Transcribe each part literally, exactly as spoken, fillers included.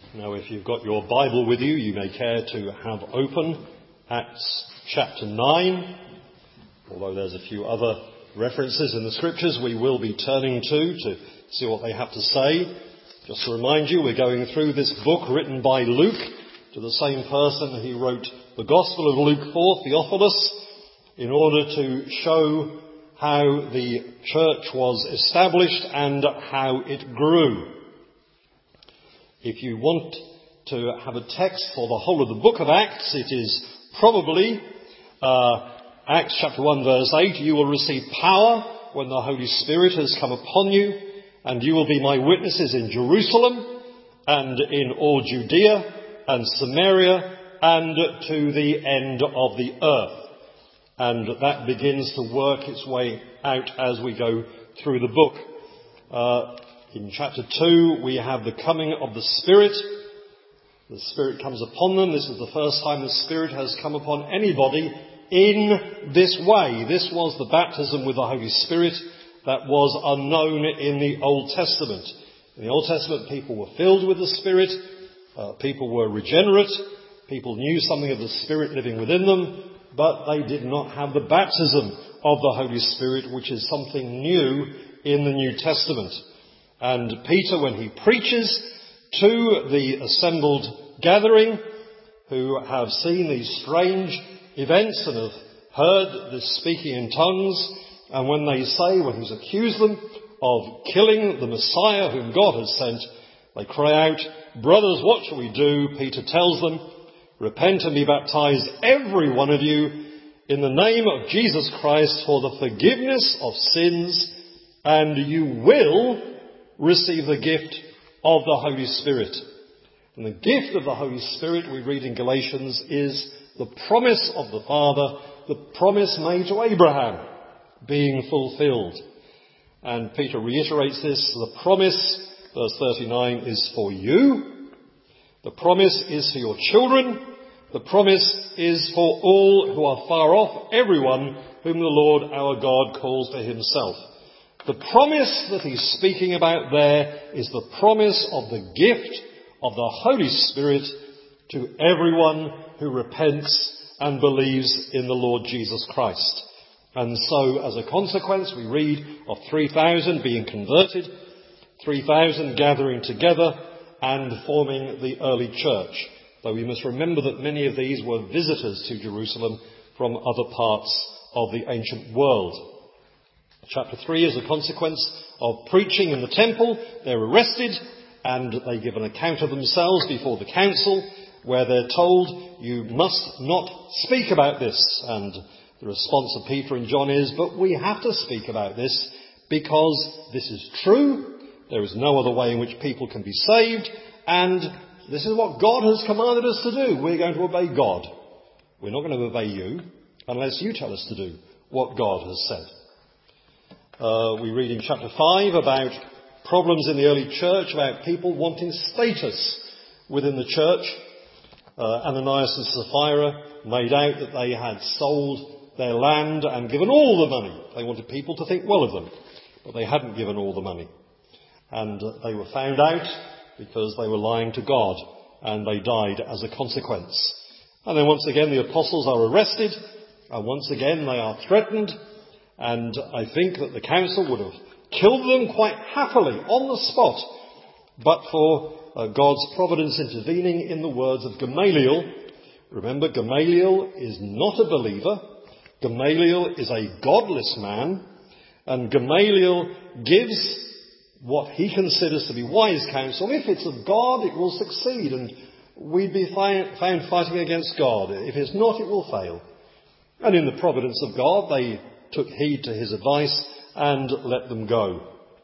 Now, if you've got your Bible with you, you may care to have open Acts chapter nine. Although there's a few other references in the scriptures we will be turning to to see what they have to say. Just to remind you, we're going through this book written by Luke, to the same person who wrote the Gospel of Luke for, Theophilus, in order to show how the church was established and how it grew. If you want to have a text for the whole of the book of Acts, it is probably uh, Acts chapter one verse eight. You will receive power when the Holy Spirit has come upon you, and you will be my witnesses in Jerusalem and in all Judea and Samaria and to the end of the earth. And that begins to work its way out as we go through the book. Uh, In chapter two, we have the coming of the Spirit. The Spirit comes upon them. This is the first time the Spirit has come upon anybody in this way. This was the baptism with the Holy Spirit that was unknown in the Old Testament. In the Old Testament, people were filled with the Spirit. Uh, people were regenerate. People knew something of the Spirit living within them, but they did not have the baptism of the Holy Spirit, which is something new in the New Testament. And Peter, when he preaches to the assembled gathering, who have seen these strange events and have heard this speaking in tongues, and when they say, when he's accused them of killing the Messiah whom God has sent, they cry out, "Brothers, what shall we do?" Peter tells them, "Repent and be baptized, every one of you, in the name of Jesus Christ for the forgiveness of sins, and you will receive the gift of the Holy Spirit." And the gift of the Holy Spirit, we read in Galatians, is the promise of the Father, the promise made to Abraham, being fulfilled. And Peter reiterates this. The promise, verse thirty-nine, is for you. The promise is for your children. The promise is for all who are far off, everyone whom the Lord our God calls to himself. The promise that he's speaking about there is the promise of the gift of the Holy Spirit to everyone who repents and believes in the Lord Jesus Christ. And so, as a consequence, we read of three thousand being converted, three thousand gathering together and forming the early church. Though we must remember that many of these were visitors to Jerusalem from other parts of the ancient world. Chapter three, as a consequence of preaching in the temple, they're arrested and they give an account of themselves before the council, where they're told, "You must not speak about this." And the response of Peter and John is, "But we have to speak about this because this is true. There is no other way in which people can be saved, and this is what God has commanded us to do. We're going to obey God. We're not going to obey you unless you tell us to do what God has said." Uh, we read in chapter five about problems in the early church, about people wanting status within the church. Uh, Ananias and Sapphira made out that they had sold their land and given all the money. They wanted people to think well of them, but they hadn't given all the money. And uh, they were found out because they were lying to God, and they died as a consequence. And then once again the apostles are arrested, and once again they are threatened. And I think that the council would have killed them quite happily on the spot, but for uh, God's providence intervening in the words of Gamaliel. Remember, Gamaliel is not a believer. Gamaliel is a godless man, and Gamaliel gives what he considers to be wise counsel. If it's of God, it will succeed, and we'd be fi- found fighting against God. If it's not, it will fail. And in the providence of God, they took heed to his advice and let them go.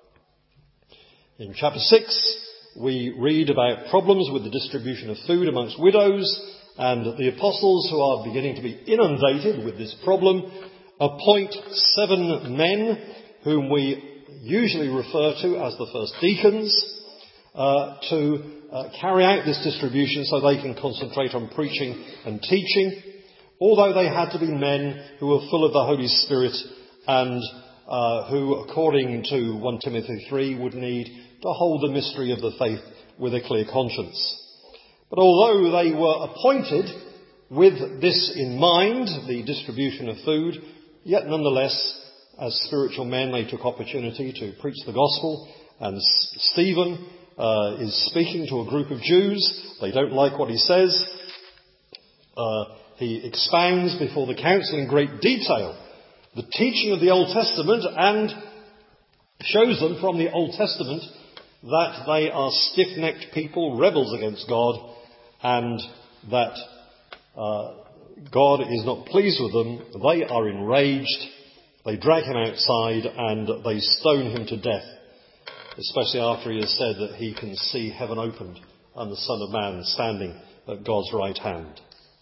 In chapter six, we read about problems with the distribution of food amongst widows, and the apostles, who are beginning to be inundated with this problem, appoint seven men whom we usually refer to as the first deacons, uh, to uh, carry out this distribution so they can concentrate on preaching and teaching, although they had to be men who were full of the Holy Spirit and uh, who, according to First Timothy three, would need to hold the mystery of the faith with a clear conscience. But although they were appointed with this in mind, the distribution of food, yet nonetheless, as spiritual men, they took opportunity to preach the gospel. And Stephen uh, is speaking to a group of Jews. They don't like what he says. Uh, he expounds before the council in great detail the teaching of the Old Testament and shows them from the Old Testament that they are stiff-necked people, rebels against God, and that uh, God is not pleased with them. They are enraged. They drag him outside and they stone him to death, especially after he has said that he can see heaven opened and the Son of Man standing at God's right hand.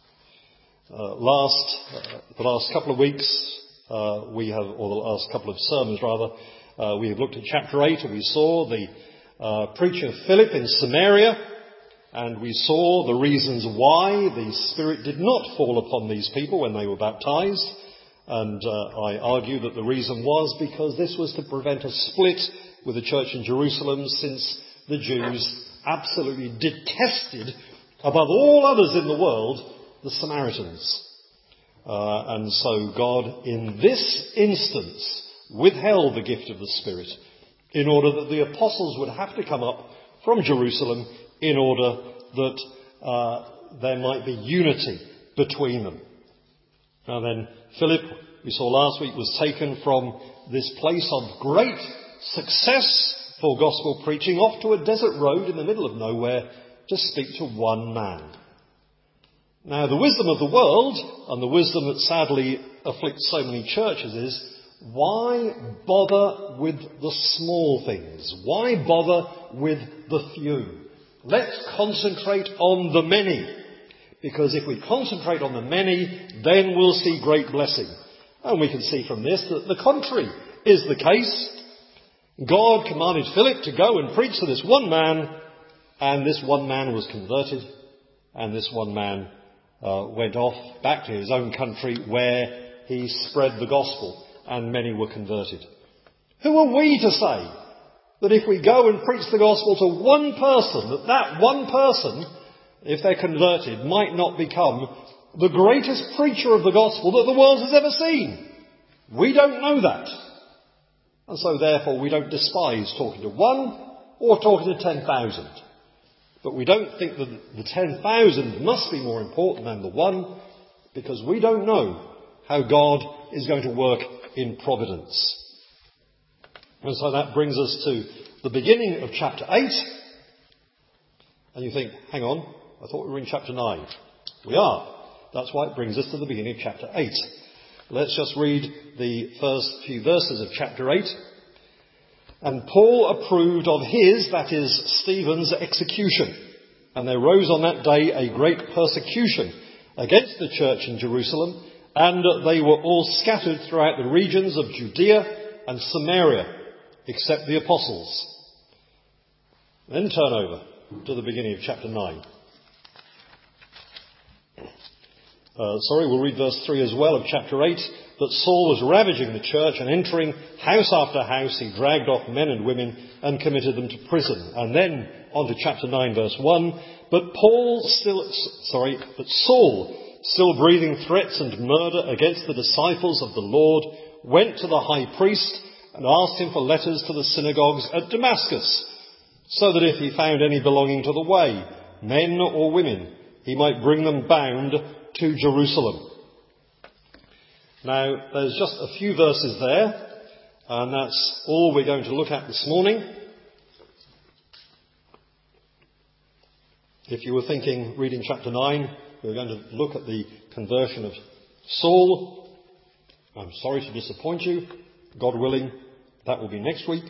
Uh, last, uh, the last couple of weeks, uh, we have, or the last couple of sermons rather, uh, we have looked at chapter eight and we saw the uh, preaching of Philip in Samaria, and we saw the reasons why the Spirit did not fall upon these people when they were baptized. And uh, I argue that the reason was because this was to prevent a split with the church in Jerusalem, since the Jews absolutely detested, above all others in the world, the Samaritans. Uh, and so God, in this instance, withheld the gift of the Spirit in order that the apostles would have to come up from Jerusalem in order that uh, there might be unity between them. Now then, Philip, we saw last week, was taken from this place of great success for gospel preaching off to a desert road in the middle of nowhere to speak to one man. Now, the wisdom of the world, and the wisdom that sadly afflicts so many churches, is why bother with the small things? Why bother with the few? Let's concentrate on the many. Because if we concentrate on the many, then we'll see great blessing. And we can see from this that the contrary is the case. God commanded Philip to go and preach to this one man, and this one man was converted, and this one man uh, went off back to his own country where he spread the gospel, and many were converted. Who are we to say that if we go and preach the gospel to one person, that that one person, if they're converted, might not become the greatest preacher of the gospel that the world has ever seen? We don't know that. And so therefore we don't despise talking to one or talking to ten thousand. But we don't think that the ten thousand must be more important than the one, because we don't know how God is going to work in providence. And so that brings us to the beginning of chapter eight. And you think, hang on, I thought we were in chapter nine. We are. That's why it brings us to the beginning of chapter eight. Let's just read the first few verses of chapter eight. And Paul approved of his, that is, Stephen's, execution. And there rose on that day a great persecution against the church in Jerusalem, and they were all scattered throughout the regions of Judea and Samaria, except the apostles. Then turn over to the beginning of chapter nine. Uh, sorry, we'll read verse three as well of chapter eight. That Saul was ravaging the church, and entering house after house, he dragged off men and women and committed them to prison. And then on to chapter nine, verse one. But Paul still, sorry, but Saul, still breathing threats and murder against the disciples of the Lord, went to the high priest and asked him for letters to the synagogues at Damascus, so that if he found any belonging to the way, men or women, he might bring them bound to Jerusalem. Now, there's just a few verses there, and that's all we're going to look at this morning. If you were thinking, reading chapter nine, we were going to look at the conversion of Saul, I'm sorry to disappoint you. God willing, that will be next week.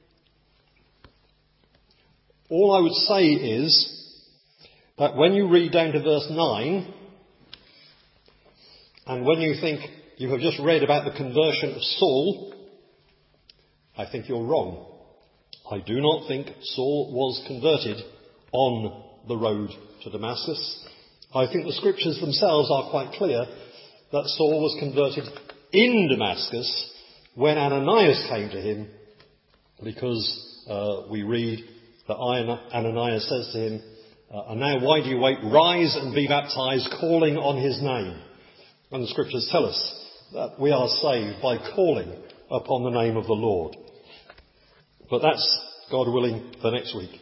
All I would say is that when you read down to verse nine, and when you think you have just read about the conversion of Saul, I think you're wrong. I do not think Saul was converted on the road to Damascus. I think the scriptures themselves are quite clear that Saul was converted in Damascus when Ananias came to him, because uh, we read that Ananias says to him, Uh, and now why do you wait? Rise and be baptized, calling on his name. And the scriptures tell us that we are saved by calling upon the name of the Lord. But that's, God willing, for next week.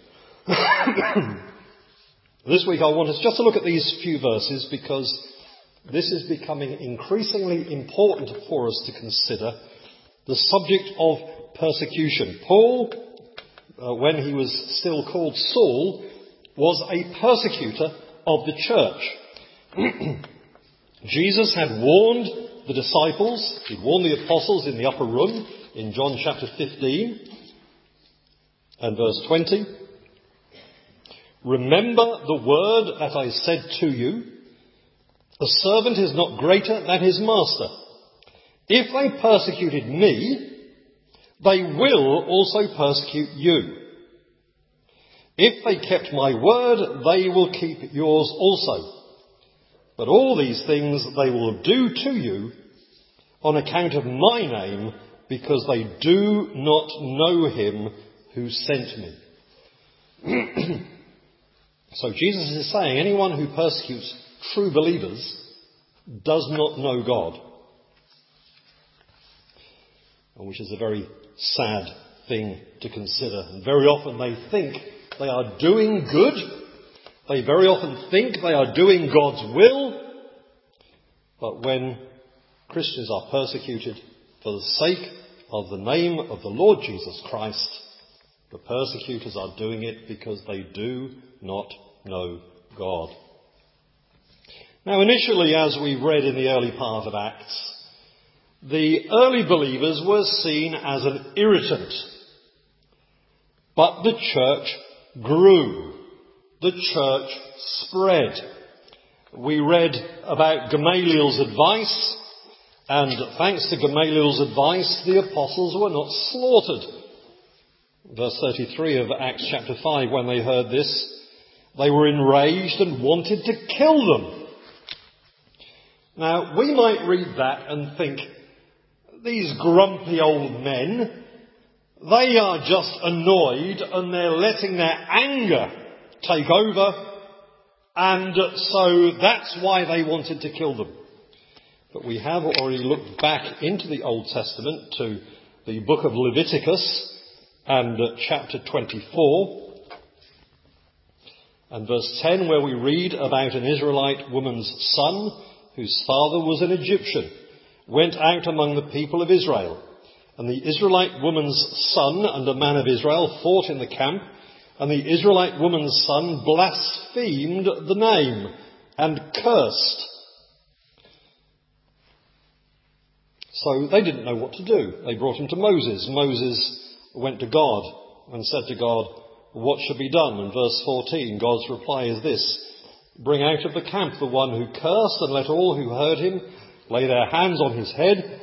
This week I want us just to look at these few verses because this is becoming increasingly important for us to consider the subject of persecution. Paul, uh, when he was still called Saul, was a persecutor of the church. Jesus had warned the disciples, he'd warned the apostles in the upper room in John chapter fifteen and verse twenty. Remember the word that I said to you, a servant is not greater than his master. If they persecuted me, they will also persecute you. If they kept my word, they will keep yours also. But all these things they will do to you on account of my name, because they do not know him who sent me. So Jesus is saying anyone who persecutes true believers does not know God. Which is a very sad thing to consider. And very often they think they are doing good. They very often think they are doing God's will. But when Christians are persecuted for the sake of the name of the Lord Jesus Christ, the persecutors are doing it because they do not know God. Now initially, as we read in the early part of Acts, the early believers were seen as an irritant. But the church grew. The church spread. We read about Gamaliel's advice, and thanks to Gamaliel's advice, the apostles were not slaughtered. Verse thirty-three of Acts chapter five, when they heard this, they were enraged and wanted to kill them. Now, we might read that and think, these grumpy old men, they are just annoyed and they're letting their anger take over, and so that's why they wanted to kill them. But we have already looked back into the Old Testament to the book of Leviticus and chapter twenty-four and verse ten, where we read about an Israelite woman's son whose father was an Egyptian, went out among the people of Israel. And the Israelite woman's son and a man of Israel fought in the camp, and the Israelite woman's son blasphemed the name and cursed. So they didn't know what to do. They brought him to Moses. Moses went to God and said to God, what should be done? And verse fourteen, God's reply is this: bring out of the camp the one who cursed, and let all who heard him lay their hands on his head,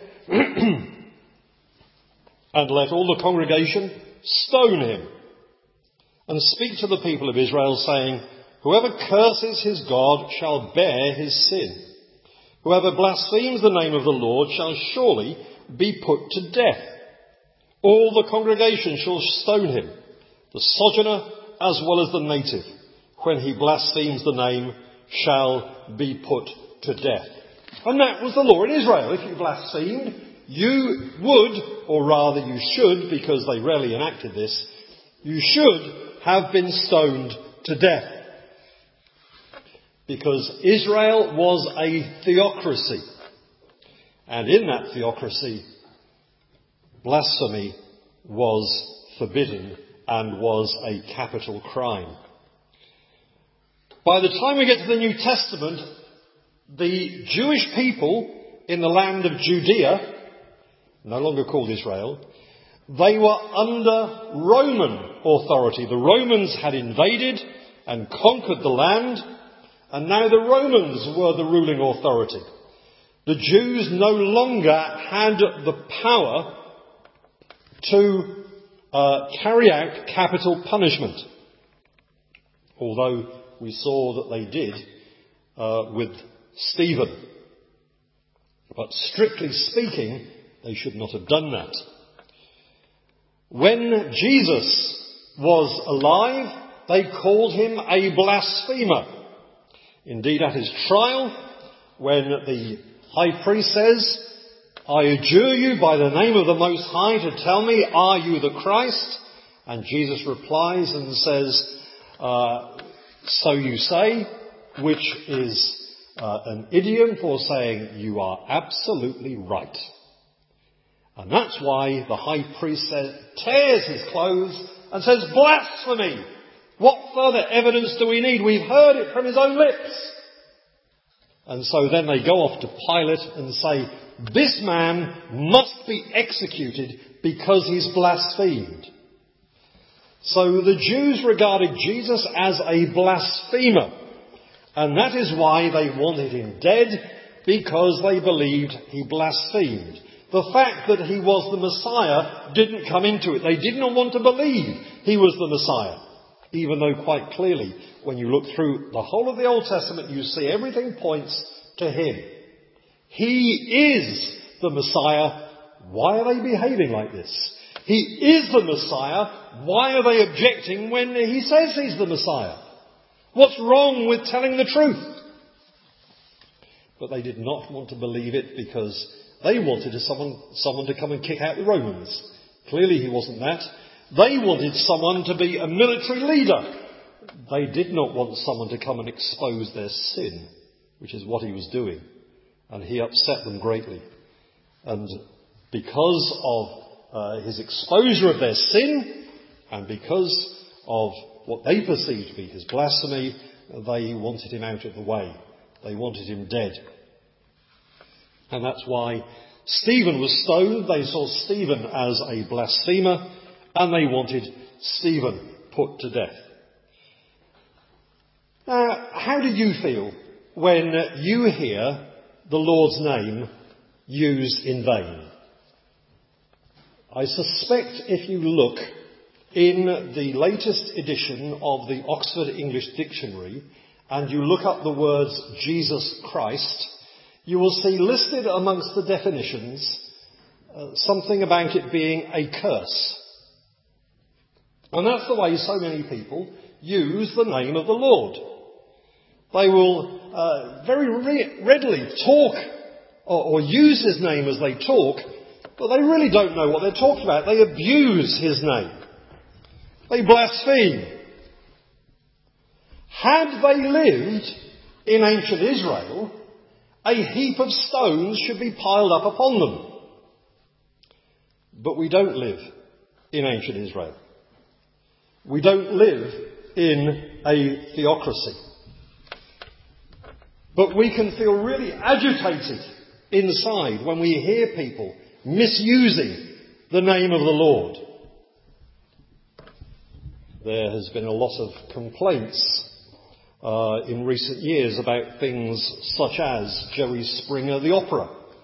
and let all the congregation stone him. And speak to the people of Israel, saying, whoever curses his God shall bear his sin. Whoever blasphemes the name of the Lord shall surely be put to death. All the congregation shall stone him, the sojourner as well as the native, when he blasphemes the name, shall be put to death. And that was the law in Israel. If you blasphemed, you would, or rather you should, because they rarely enacted this, you should have been stoned to death. Because Israel was a theocracy. And in that theocracy, blasphemy was forbidden and was a capital crime. By the time we get to the New Testament, the Jewish people in the land of Judea, no longer called Israel, they were under Roman authority. The Romans had invaded and conquered the land, and now the Romans were the ruling authority. The Jews no longer had the power to uh, carry out capital punishment, although we saw that they did uh, with Stephen. But strictly speaking, they should not have done that. When Jesus was alive, They called him a blasphemer. Indeed, at his trial, when the high priest says, I adjure you by the name of the Most High to tell me, are you the Christ? And Jesus replies and says, uh, so you say, which is uh, an idiom for saying you are absolutely right. And that's why the high priest says, tears his clothes and says, blasphemy! What further evidence do we need? We've heard it from his own lips. And so then they go off to Pilate and say, this man must be executed because he's blasphemed. So the Jews regarded Jesus as a blasphemer. And that is why they wanted him dead, because they believed he blasphemed. The fact that he was the Messiah didn't come into it. They did not want to believe he was the Messiah. Even though quite clearly, when you look through the whole of the Old Testament, you see everything points to him. He is the Messiah. Why are they behaving like this? He is the Messiah. Why are they objecting when he says he's the Messiah? What's wrong with telling the truth? But they did not want to believe it because they wanted someone, someone to come and kick out the Romans. Clearly he wasn't that. They wanted someone to be a military leader. They did not want someone to come and expose their sin, which is what he was doing. And he upset them greatly. And because of uh, his exposure of their sin, and because of what they perceived to be his blasphemy, they wanted him out of the way. They wanted him dead. And that's why Stephen was stoned. They saw Stephen as a blasphemer, and they wanted Stephen put to death. Now, how do you feel when you hear the Lord's name used in vain? I suspect if you look in the latest edition of the Oxford English Dictionary and you look up the words Jesus Christ, you will see listed amongst the definitions uh, something about it being a curse. And that's the way so many people use the name of the Lord. They will uh, very re- readily talk or, or use his name as they talk, but they really don't know what they're talking about. They abuse his name. They blaspheme. Had they lived in ancient Israel, a heap of stones should be piled up upon them. But we don't live in ancient Israel. We don't live in a theocracy. But we can feel really agitated inside when we hear people misusing the name of the Lord. There has been a lot of complaints uh, in recent years about things such as Jerry Springer the Opera.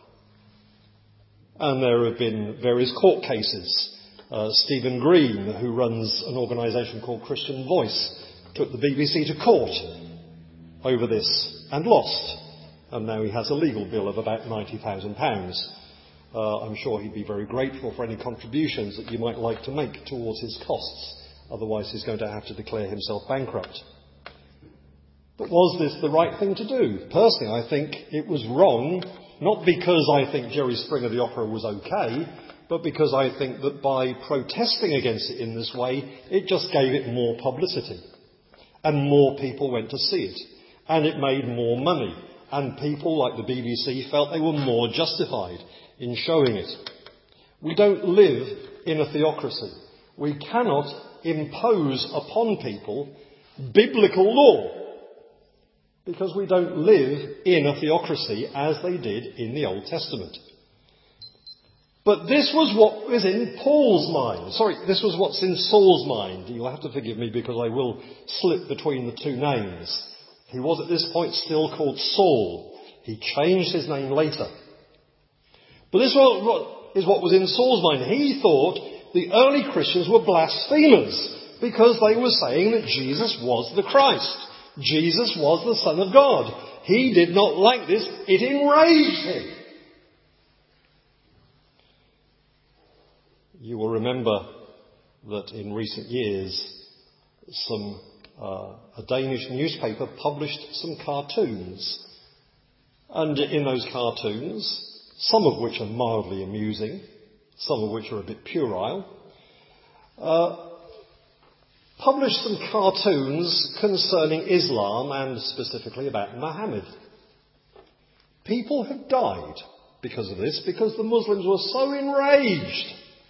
And there have been various court cases. Uh, Stephen Green, who runs an organisation called Christian Voice, took the B B C to court over this and lost. And now he has a legal bill of about ninety thousand pounds. Uh, I'm sure he'd be very grateful for any contributions that you might like to make towards his costs. Otherwise he's going to have to declare himself bankrupt. But was this the right thing to do? Personally, I think it was wrong, not because I think Jerry Springer the Opera was okay, but because I think that by protesting against it in this way, it just gave it more publicity. And more people went to see it. And it made more money. And people like the B B C felt they were more justified in showing it. We don't live in a theocracy. We cannot impose upon people biblical law. Because we don't live in a theocracy as they did in the Old Testament. But this was what was in Paul's mind. Sorry, this was what's in Saul's mind. You'll have to forgive me because I will slip between the two names. He was at this point still called Saul. He changed his name later. But this is what was in Saul's mind. He thought the early Christians were blasphemers because they were saying that Jesus was the Christ. Jesus was the Son of God. He did not like this. It enraged him. You will remember that in recent years, some uh, a Danish newspaper published some cartoons. And in those cartoons, some of which are mildly amusing, some of which are a bit puerile, uh, published some cartoons concerning Islam and specifically about Muhammad. People have died because of this, because the Muslims were so enraged.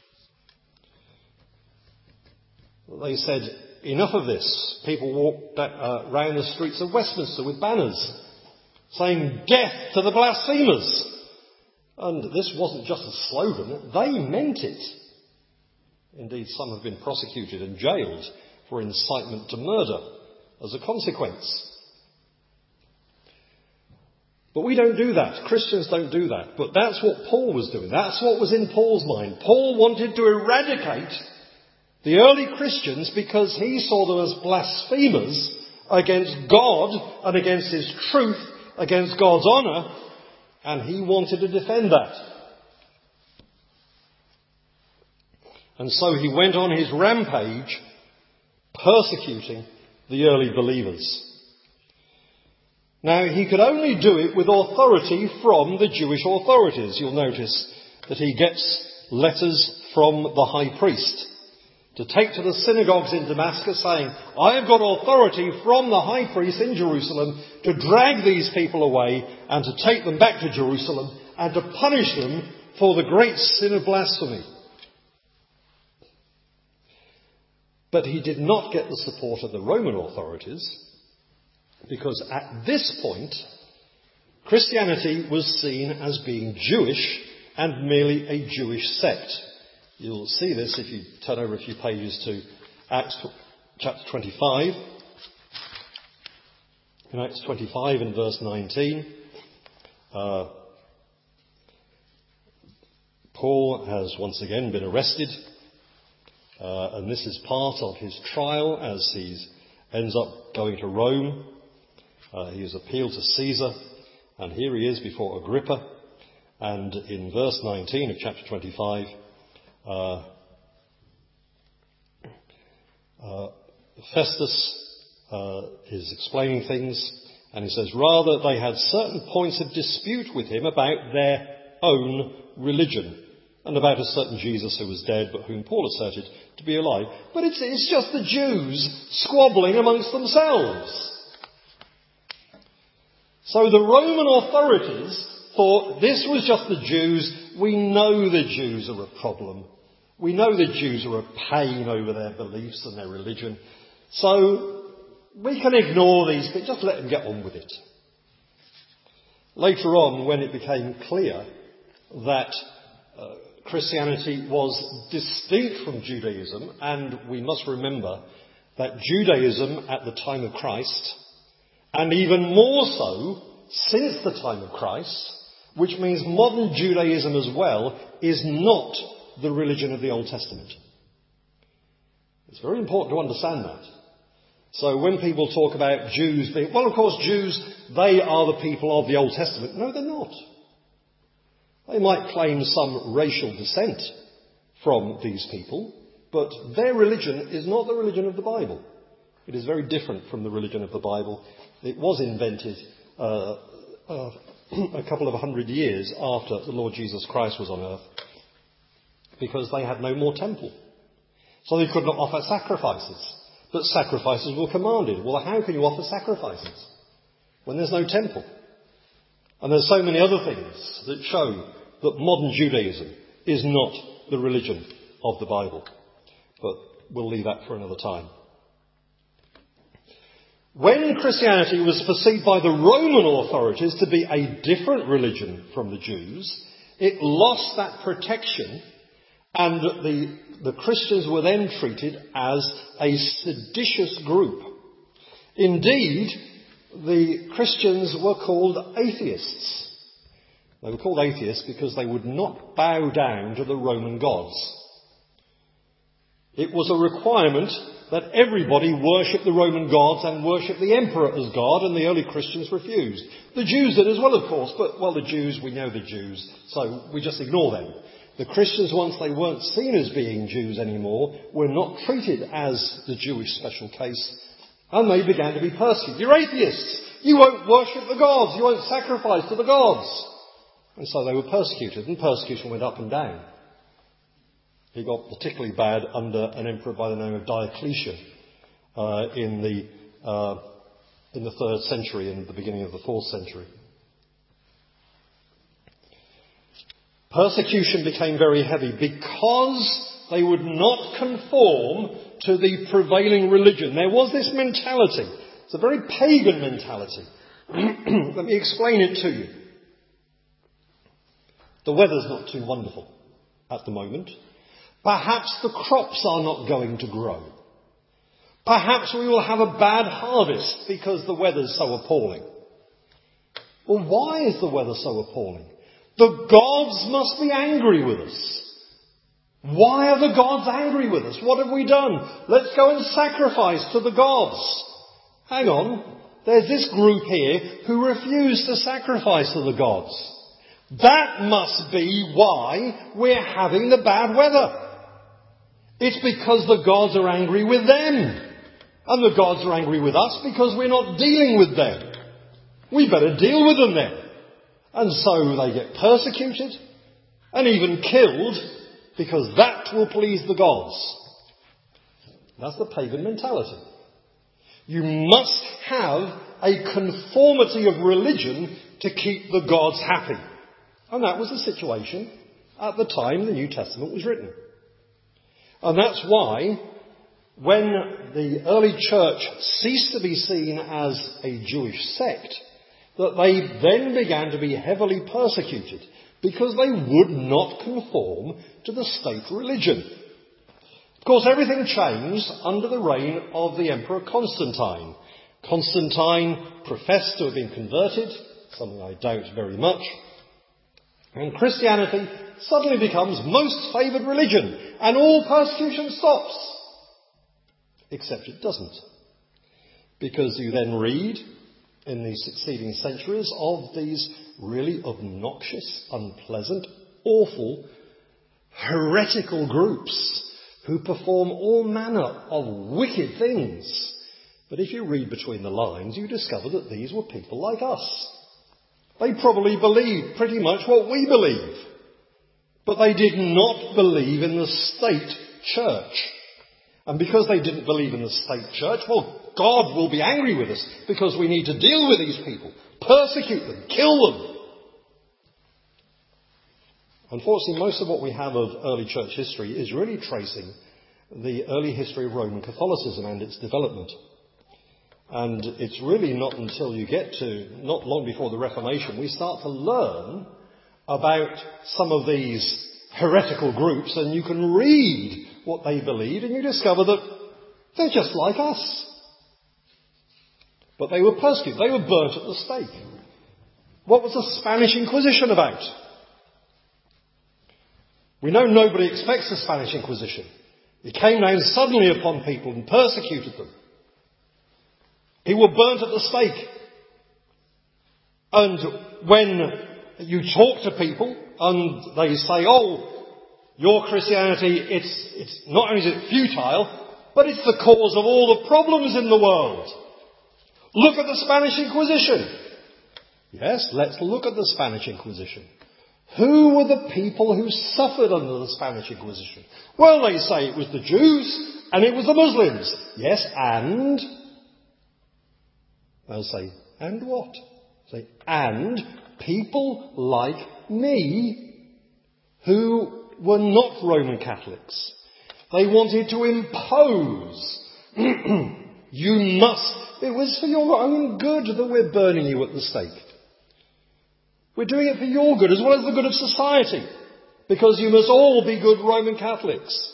They said, enough of this. People walked uh, around the streets of Westminster with banners saying, death to the blasphemers. And this wasn't just a slogan, they meant it. Indeed, some have been prosecuted and jailed for incitement to murder as a consequence. But we don't do that. Christians don't do that. But that's what Paul was doing. That's what was in Paul's mind. Paul wanted to eradicate the early Christians because he saw them as blasphemers against God and against his truth, against God's honour, and he wanted to defend that. And so he went on his rampage, persecuting the early believers. Now, he could only do it with authority from the Jewish authorities. You'll notice that he gets letters from the high priest to take to the synagogues in Damascus saying, I have got authority from the high priest in Jerusalem to drag these people away and to take them back to Jerusalem and to punish them for the great sin of blasphemy. But he did not get the support of the Roman authorities, because at this point, Christianity was seen as being Jewish and merely a Jewish sect. You'll see this if you turn over a few pages to Acts chapter twenty-five. In Acts twenty-five and verse nineteen, uh, Paul has once again been arrested, uh, and this is part of his trial as he ends up going to Rome. Uh, he is appealed to Caesar, and here he is before Agrippa. And in verse nineteen of chapter twenty-five, uh, uh, Festus uh, is explaining things, and he says, rather they had certain points of dispute with him about their own religion, and about a certain Jesus who was dead, but whom Paul asserted to be alive. But it's, it's just the Jews squabbling amongst themselves. So the Roman authorities thought this was just the Jews. We know the Jews are a problem. We know the Jews are a pain over their beliefs and their religion. So we can ignore these, but just let them get on with it. Later on, when it became clear that uh, Christianity was distinct from Judaism, and we must remember that Judaism at the time of Christ, and even more so since the time of Christ, which means modern Judaism as well, is not the religion of the Old Testament. It's very important to understand that. So when people talk about Jews being, well, of course, Jews, they are the people of the Old Testament. No, they're not. They might claim some racial descent from these people, but their religion is not the religion of the Bible. It is very different from the religion of the Bible. It was invented uh, uh, a couple of hundred years after the Lord Jesus Christ was on earth, because they had no more temple. So they could not offer sacrifices. But sacrifices were commanded. Well, how can you offer sacrifices when there's no temple? And there's so many other things that show that modern Judaism is not the religion of the Bible. But we'll leave that for another time. When Christianity was perceived by the Roman authorities to be a different religion from the Jews, it lost that protection, and the, the Christians were then treated as a seditious group. Indeed, the Christians were called atheists. They were called atheists because they would not bow down to the Roman gods. It was a requirement that everybody worship the Roman gods and worship the emperor as God, and the early Christians refused. The Jews did as well, of course, but, well, the Jews, we know the Jews, so we just ignore them. The Christians, once they weren't seen as being Jews anymore, were not treated as the Jewish special case, And they began to be persecuted. You're atheists. You won't worship the gods. You won't sacrifice to the gods. And so they were persecuted, and persecution went up and down. It got particularly bad under an emperor by the name of Diocletian uh, in the uh, in the third century and the beginning of the fourth century. Persecution became very heavy because they would not conform to the prevailing religion. There was this mentality. It's a very pagan mentality. Let me explain it to you. The weather's not too wonderful at the moment. Perhaps the crops are not going to grow. Perhaps we will have a bad harvest because the weather's so appalling. Well, why is the weather so appalling? The gods must be angry with us. Why are the gods angry with us? What have we done? Let's go and sacrifice to the gods. Hang on. There's this group here who refuse to sacrifice to the gods. That must be why we're having the bad weather. It's because the gods are angry with them. And the gods are angry with us because we're not dealing with them. We better deal with them then. And so they get persecuted and even killed because that will please the gods. That's the pagan mentality. You must have a conformity of religion to keep the gods happy. And that was the situation at the time the New Testament was written. And that's why when the early church ceased to be seen as a Jewish sect, that they then began to be heavily persecuted because they would not conform to the state religion. Of course, everything changed under the reign of the Emperor Constantine. Constantine professed to have been converted, something I doubt very much, and Christianity suddenly becomes most favoured religion, and all persecution stops. Except it doesn't. Because you then read in the succeeding centuries of these really obnoxious, unpleasant, awful, heretical groups who perform all manner of wicked things. But if you read between the lines, you discover that these were people like us. They probably believed pretty much what we believe. But they did not believe in the state church. And because they didn't believe in the state church, well, God will be angry with us because we need to deal with these people, persecute them, kill them. Unfortunately, most of what we have of early church history is really tracing the early history of Roman Catholicism and its development. And it's really not until you get to, not long before the Reformation, we start to learn about some of these heretical groups, and you can read what they believe, and you discover that they're just like us. But they were persecuted. They were burnt at the stake. What was the Spanish Inquisition about? We know nobody expects the Spanish Inquisition. It came down suddenly upon people and persecuted them. People were burnt at the stake. And when you talk to people and they say, oh, your Christianity, it's, it's not only is it futile, but it's the cause of all the problems in the world. Look at the Spanish Inquisition. Yes, let's look at the Spanish Inquisition. Who were the people who suffered under the Spanish Inquisition? Well, they say it was the Jews and it was the Muslims. Yes, and? They'll say, and what? Say, and people like me who were not Roman Catholics. They wanted to impose. You must. It was for your own good that we're burning you at the stake. We're doing it for your good as well as the good of society. Because you must all be good Roman Catholics.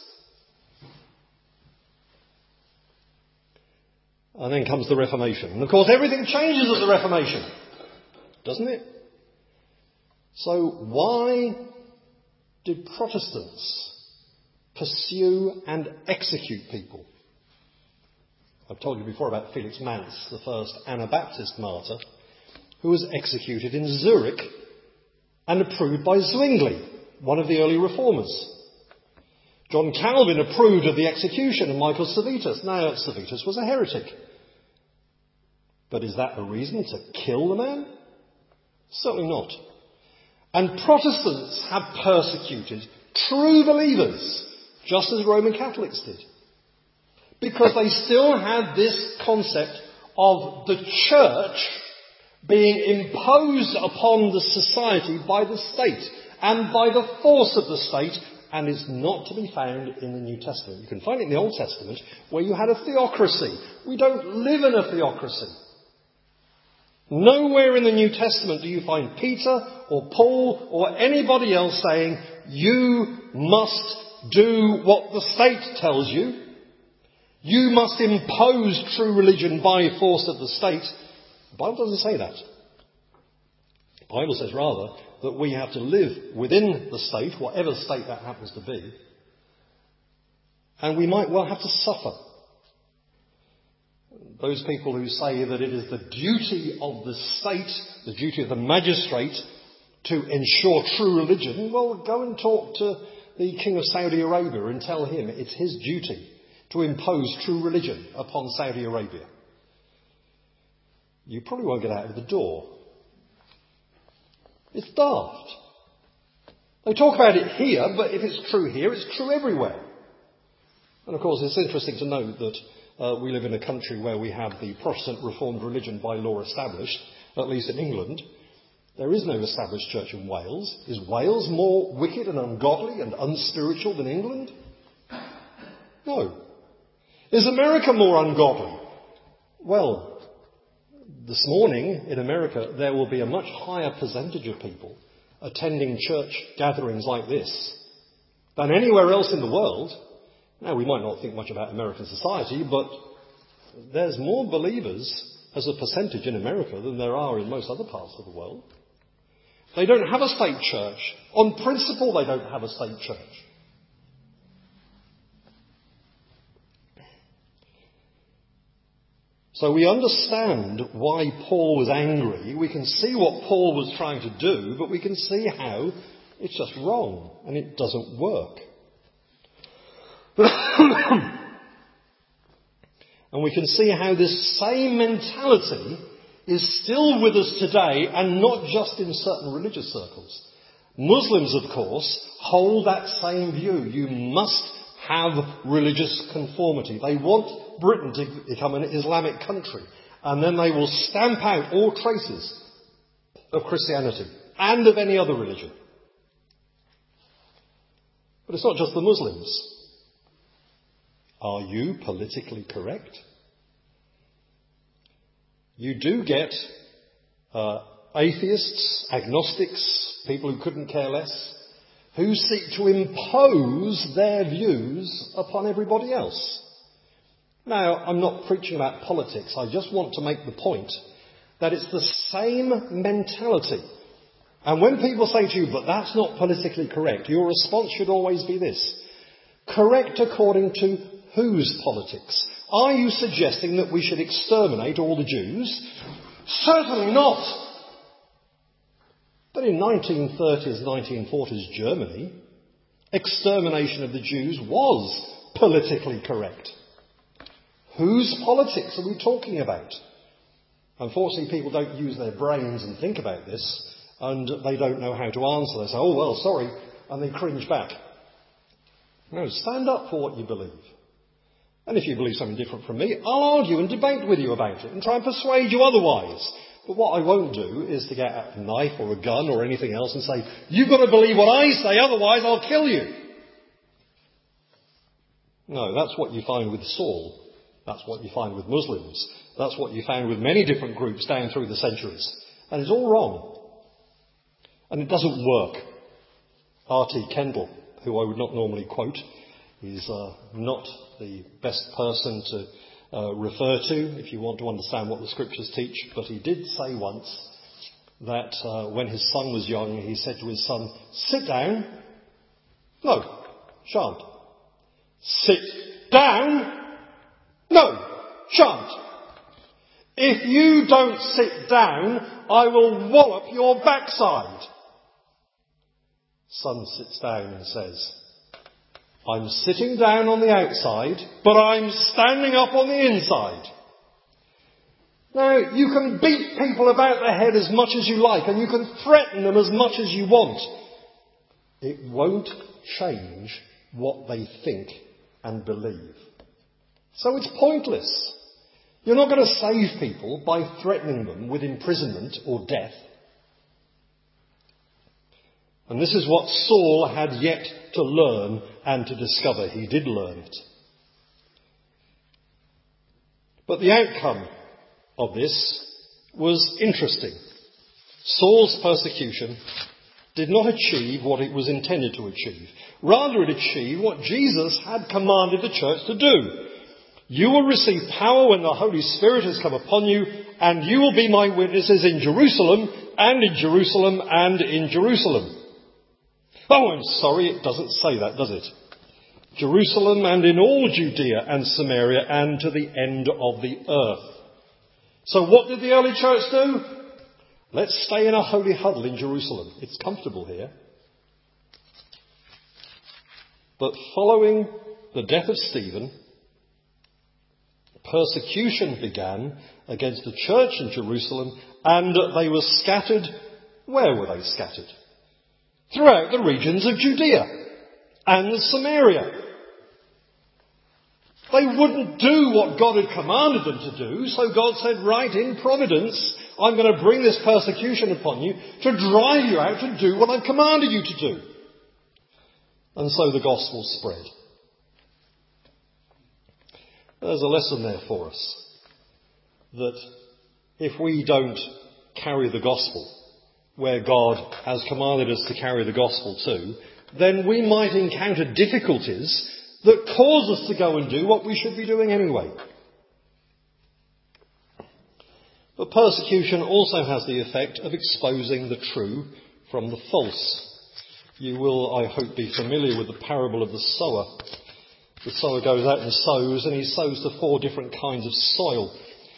And then comes the Reformation. And of course everything changes at the Reformation. Doesn't it? So why did Protestants pursue and execute people? I've told you before about Felix Manz, the first Anabaptist martyr, who was executed in Zurich and approved by Zwingli, one of the early reformers. John Calvin approved of the execution of Michael Servetus. Now, Servetus was a heretic. But is that a reason to kill the man? Certainly not. And Protestants have persecuted true believers, just as Roman Catholics did. Because they still had this concept of the church being imposed upon the society by the state and by the force of the state, and is not to be found in the New Testament. You can find it in the Old Testament, where you had a theocracy. We don't live in a theocracy. Nowhere in the New Testament do you find Peter or Paul or anybody else saying, you must do what the state tells you. You must impose true religion by force of the state. The Bible doesn't say that. The Bible says rather that we have to live within the state, whatever state that happens to be, and we might well have to suffer. Those people who say that it is the duty of the state, the duty of the magistrate, to ensure true religion, well, go and talk to the King of Saudi Arabia and tell him it's his duty to impose true religion upon Saudi Arabia. You probably won't get out of the door. It's daft. They talk about it here, but if it's true here, it's true everywhere. And of course, it's interesting to note that uh, we live in a country where we have the Protestant Reformed religion by law established, at least in England. There is no established church in Wales. Is Wales more wicked and ungodly and unspiritual than England? No. Is America more ungodly? Well, this morning in America there will be a much higher percentage of people attending church gatherings like this than anywhere else in the world. Now, we might not think much about American society, but there's more believers as a percentage in America than there are in most other parts of the world. They don't have a state church. On principle, they don't have a state church. So we understand why Paul was angry. We can see what Paul was trying to do, but we can see how it's just wrong and it doesn't work. And we can see how this same mentality is still with us today, and not just in certain religious circles. Muslims, of course, hold that same view. You must have religious conformity. They want Britain to become an Islamic country, and then they will stamp out all traces of Christianity and of any other religion. But it's not just the Muslims. Are you politically correct? You do get uh, atheists, agnostics, people who couldn't care less, who seek to impose their views upon everybody else. Now, I'm not preaching about politics. I just want to make the point that it's the same mentality. And when people say to you, but that's not politically correct, your response should always be this: correct according to whose politics? Are you suggesting that we should exterminate all the Jews? Certainly not. But in nineteen thirties, nineteen forties Germany, extermination of the Jews was politically correct. Whose politics are we talking about? Unfortunately, people don't use their brains and think about this, and they don't know how to answer. They say, oh, well, sorry, and they cringe back. No, stand up for what you believe. And if you believe something different from me, I'll argue and debate with you about it and try and persuade you otherwise. But what I won't do is to get a knife or a gun or anything else and say, you've got to believe what I say, otherwise I'll kill you. No, that's what you find with Saul. That's what you find with Muslims. That's what you found with many different groups down through the centuries. And it's all wrong. And it doesn't work. R T Kendall, who I would not normally quote, is uh, not the best person to uh, refer to if you want to understand what the scriptures teach. But he did say once that uh, when his son was young, he said to his son, sit down. No, shan't. Sit down. No, shan't. If you don't sit down, I will wallop your backside. Son sits down and says, I'm sitting down on the outside, but I'm standing up on the inside. Now, you can beat people about the head as much as you like, and you can threaten them as much as you want. It won't change what they think and believe. So it's pointless. You're not going to save people by threatening them with imprisonment or death. And this is what Saul had yet to learn and to discover. He did learn it. But the outcome of this was interesting. Saul's persecution did not achieve what it was intended to achieve. Rather, it achieved what Jesus had commanded the church to do. You will receive power when the Holy Spirit has come upon you, and you will be my witnesses in Jerusalem, and in Jerusalem, and in Jerusalem. Oh, I'm sorry, it doesn't say that, does it? Jerusalem, and in all Judea and Samaria, and to the end of the earth. So what did the early church do? Let's stay in a holy huddle in Jerusalem. It's comfortable here. But following the death of Stephen, persecution began against the church in Jerusalem, and they were scattered. Where were they scattered? Throughout the regions of Judea and Samaria. They wouldn't do what God had commanded them to do, so God said, right, in providence, I'm going to bring this persecution upon you to drive you out to do what I've commanded you to do. And so the gospel spread. There's a lesson there for us, that if we don't carry the gospel where God has commanded us to carry the gospel to, then we might encounter difficulties that cause us to go and do what we should be doing anyway. But persecution also has the effect of exposing the true from the false. You will, I hope, be familiar with the parable of the sower. The sower goes out and sows, and he sows to four different kinds of soil.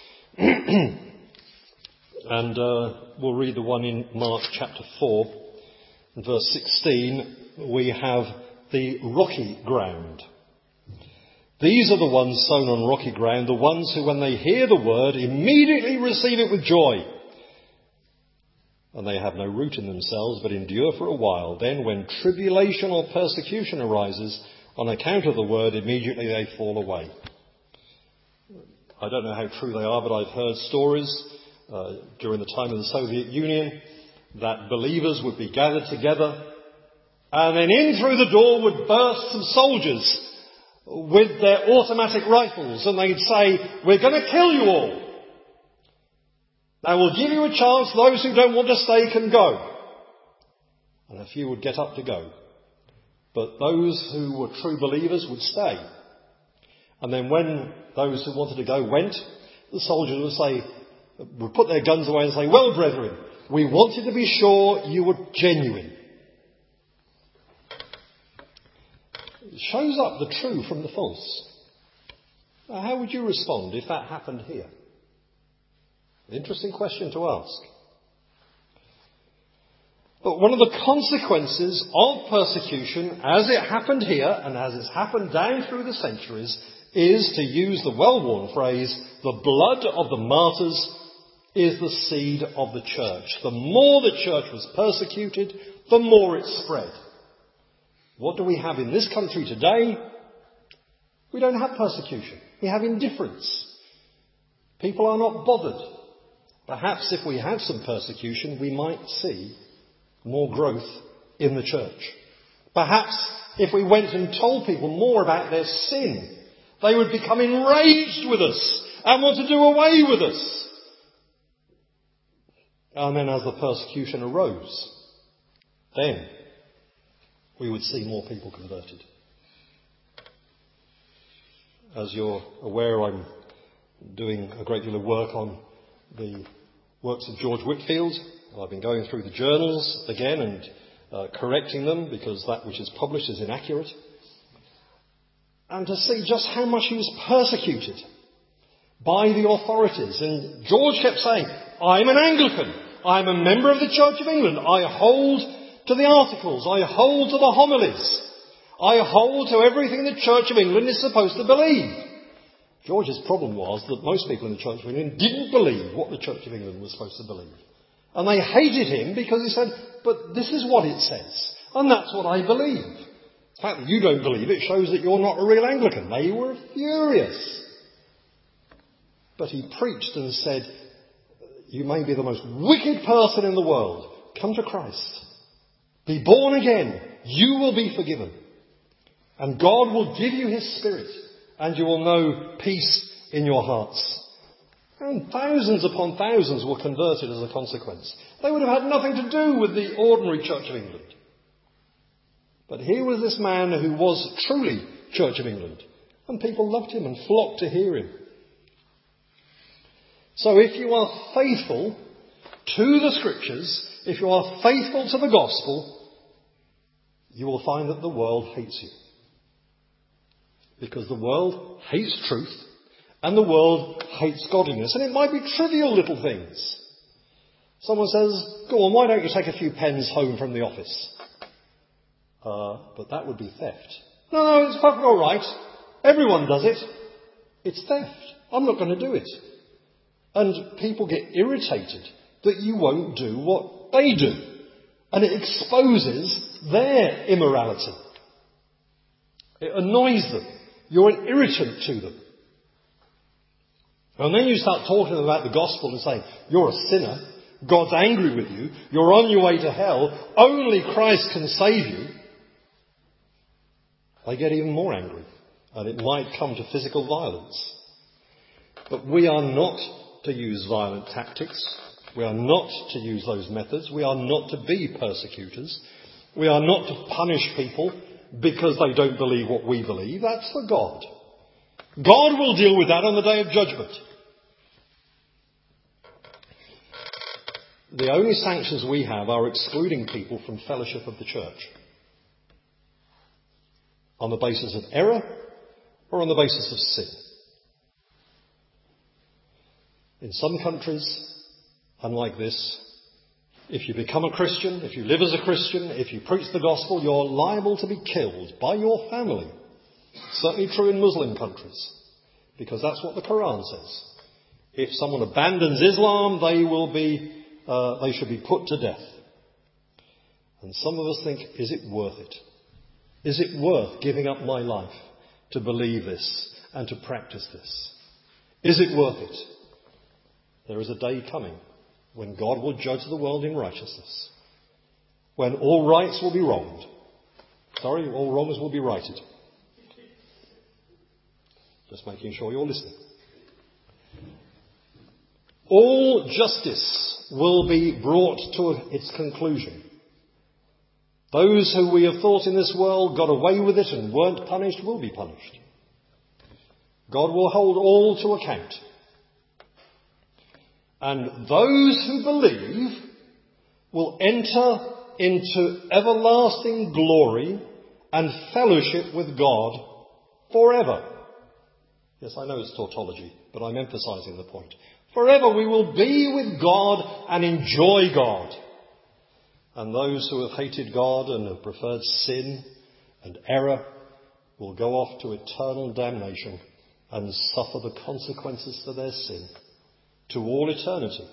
And uh, we'll read the one in Mark chapter four, verse sixteen. We have the rocky ground. These are the ones sown on rocky ground, the ones who, when they hear the word, immediately receive it with joy. And they have no root in themselves, but endure for a while. Then, when tribulation or persecution arises on account of the word, immediately they fall away. I don't know how true they are, but I've heard stories uh, during the time of the Soviet Union that believers would be gathered together, and then in through the door would burst some soldiers with their automatic rifles, and they'd say, we're going to kill you all. Now we'll give you a chance, those who don't want to stay can go. And a few would get up to go. But those who were true believers would stay. And then when those who wanted to go went, the soldiers would say, would put their guns away and say, well, brethren, we wanted to be sure you were genuine. It shows up the true from the false. Now, how would you respond if that happened here? Interesting question to ask. But one of the consequences of persecution, as it happened here and as it's happened down through the centuries, is, to use the well-worn phrase, the blood of the martyrs is the seed of the church. The more the church was persecuted, the more it spread. What do we have in this country today? We don't have persecution. We have indifference. People are not bothered. Perhaps if we had some persecution, we might see more growth in the church. Perhaps if we went and told people more about their sin, they would become enraged with us and want to do away with us. And then as the persecution arose, then we would see more people converted. As you're aware, I'm doing a great deal of work on the works of George Whitefield. I've been going through the journals again and uh, correcting them because that which is published is inaccurate. And to see just how much he was persecuted by the authorities. And George kept saying, I'm an Anglican. I'm a member of the Church of England. I hold to the articles. I hold to the homilies. I hold to everything the Church of England is supposed to believe. George's problem was that most people in the Church of England didn't believe what the Church of England was supposed to believe. And they hated him because he said, but this is what it says, and that's what I believe. The fact that you don't believe it shows that you're not a real Anglican. They were furious. But he preached and said, you may be the most wicked person in the world. Come to Christ. Be born again. You will be forgiven. And God will give you his Spirit. And you will know peace in your hearts. And thousands upon thousands were converted as a consequence. They would have had nothing to do with the ordinary Church of England. But here was this man who was truly Church of England. And people loved him and flocked to hear him. So if you are faithful to the Scriptures, if you are faithful to the gospel, you will find that the world hates you. Because the world hates truth and the world hates godliness. And it might be trivial little things. Someone says, go on, why don't you take a few pens home from the office? Uh, but that would be theft. No, no, it's perfectly all right. Everyone does it. It's theft. I'm not going to do it. And people get irritated that you won't do what they do. And it exposes their immorality. It annoys them. You're an irritant to them. And then you start talking about the gospel and saying, you're a sinner. God's angry with you. You're on your way to hell. Only Christ can save you. They get even more angry. And it might come to physical violence. But we are not to use violent tactics. We are not to use those methods. We are not to be persecutors. We are not to punish people because they don't believe what we believe. That's for God. God will deal with that on the day of judgment. The only sanctions we have are excluding people from fellowship of the church on the basis of error or on the basis of sin. In some countries, unlike this, if you become a Christian, if you live as a Christian, if you preach the gospel, you're liable to be killed by your family. It's certainly true in Muslim countries, because that's what the Quran says. If someone abandons Islam, they will be, uh, they should be put to death. And some of us think, is it worth it? Is it worth giving up my life to believe this and to practice this? Is it worth it? There is a day coming when God will judge the world in righteousness. When all rights will be wronged. Sorry, all wrongs will be righted. Just making sure you're listening. All justice will be brought to its conclusion. Those who we have thought in this world got away with it and weren't punished will be punished. God will hold all to account. And those who believe will enter into everlasting glory and fellowship with God forever. Yes, I know it's tautology, but I'm emphasizing the point. Forever we will be with God and enjoy God. And those who have hated God and have preferred sin and error will go off to eternal damnation and suffer the consequences for their sin to all eternity.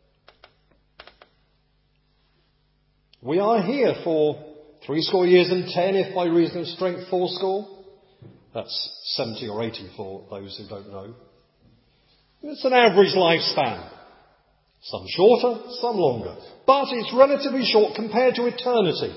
We are here for three score years and ten, if by reason of strength four score. That's seventy or eighty for those who don't know. It's an average lifespan. Some shorter, some longer. But it's relatively short compared to eternity.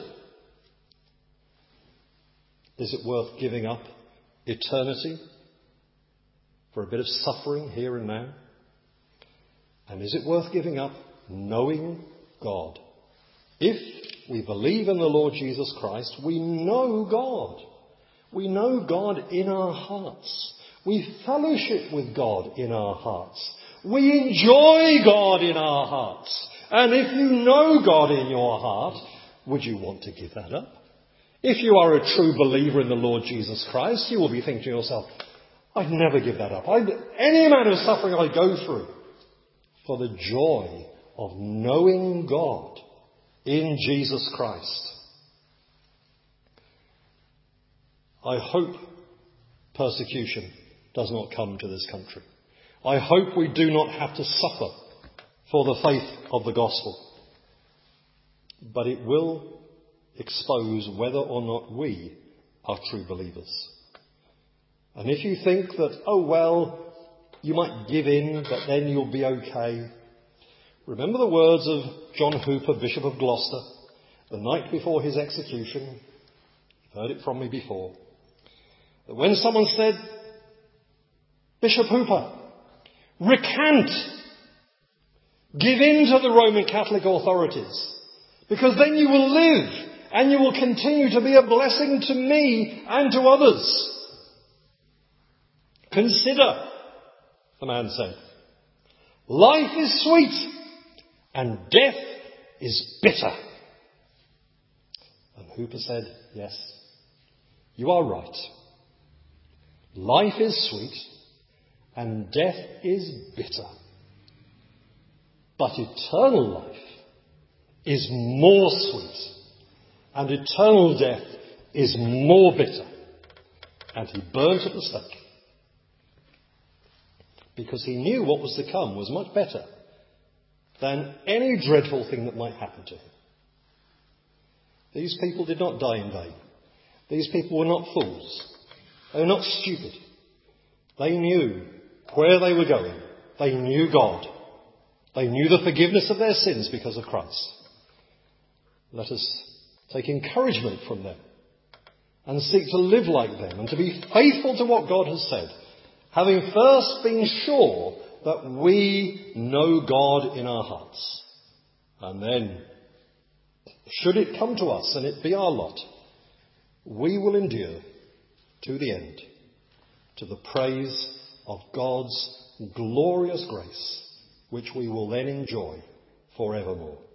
Is it worth giving up eternity for a bit of suffering here and now? And is it worth giving up knowing God? If we believe in the Lord Jesus Christ, we know God. We know God in our hearts. We fellowship with God in our hearts. We enjoy God in our hearts. And if you know God in your heart, would you want to give that up? If you are a true believer in the Lord Jesus Christ, you will be thinking to yourself, I'd never give that up. I'd, any amount of suffering I go through for the joy of knowing God in Jesus Christ. I hope persecution does not come to this country. I hope we do not have to suffer for the faith of the gospel. But it will expose whether or not we are true believers. And if you think that, oh well, you might give in, but then you'll be okay. Remember the words of John Hooper, Bishop of Gloucester, the night before his execution. You've heard it from me before. That when someone said, Bishop Hooper, recant, give in to the Roman Catholic authorities, because then you will live and you will continue to be a blessing to me and to others. Consider, the man said, life is sweet and death is bitter. And Hooper said, yes, you are right. Life is sweet and death is bitter. But eternal life is more sweet and eternal death is more bitter. And he burnt at the stake. Because he knew what was to come was much better than any dreadful thing that might happen to him. These people did not die in vain. These people were not fools. They were not stupid. They knew where they were going. They knew God. They knew the forgiveness of their sins because of Christ. Let us take encouragement from them and seek to live like them and to be faithful to what God has said, having first been sure that we know God in our hearts. And then, should it come to us and it be our lot, we will endure to the end, to the praise of God's glorious grace, which we will then enjoy forevermore.